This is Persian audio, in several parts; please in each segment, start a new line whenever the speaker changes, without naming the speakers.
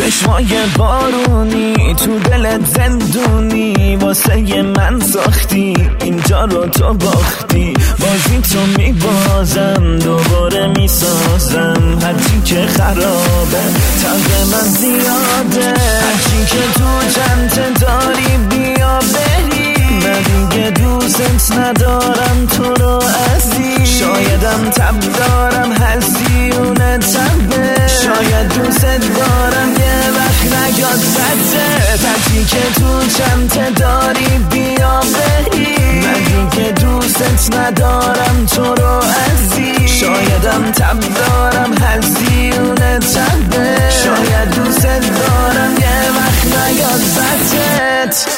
چشمای بارونی تو دلت زندونی واسه من ساختی، اینجا رو تو باختی. بازی تو میبازم دوباره میسازم، هرچی که خرابه تنق من زیاده. هرچی که تو چنت داری بیا بری، من دیگه دوست ندارم تو رو عزیز. شایدم تب دارم هزیونه تبه، شاید دوست دارم یه وقت نگاد بده. هرچی که تو چنت داری بیا بری، من دیگه دوست ندارم تو رو عزیز. شایدم تب دارم هزیونه تبه، شاید دوست دارم یه وقت نگاد بدت.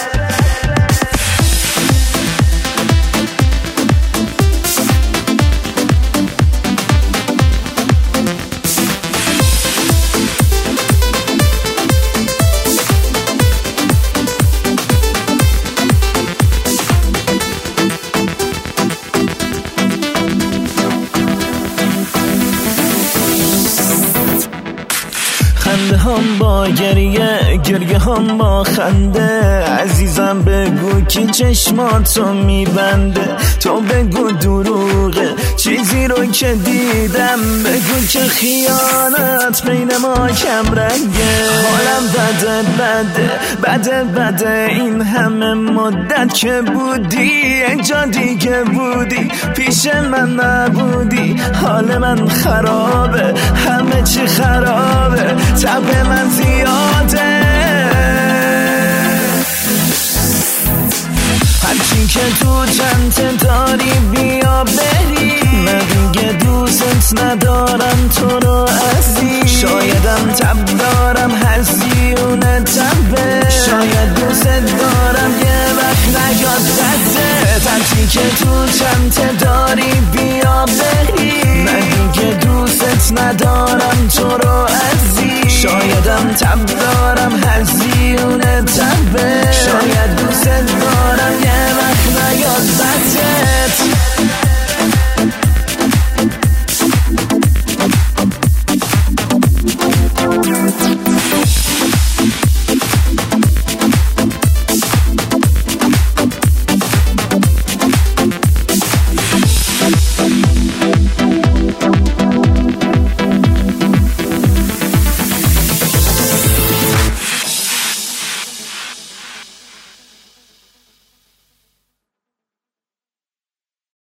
خنده هم با گریه، گریه هم با خنده. عزیزم بگو کی چشماتو میبنده، تو بگو دروغه چیزی رو که دیدم، بگو که خیانت بین ما کم رنگه. حالم بده بده بده بده، این همه مدت که بودی اینجا دیگه بودی، پیش من نبودی. حال من خرابه، همه چی خرابه، تب من زیاده. هرچی که تو چنت داری بیا بری، من دیگه دوست ندارم تو رو عزیز. شایدم تب دارم هزیونه تبه، شاید دوست دارم یه وقت نگاد بده. هرچی که تو چنت داری بیا بری، من دیگه دوست ندارم تو رو عزیز. شایدم تب دارم هزیونه تبه، شاید دوست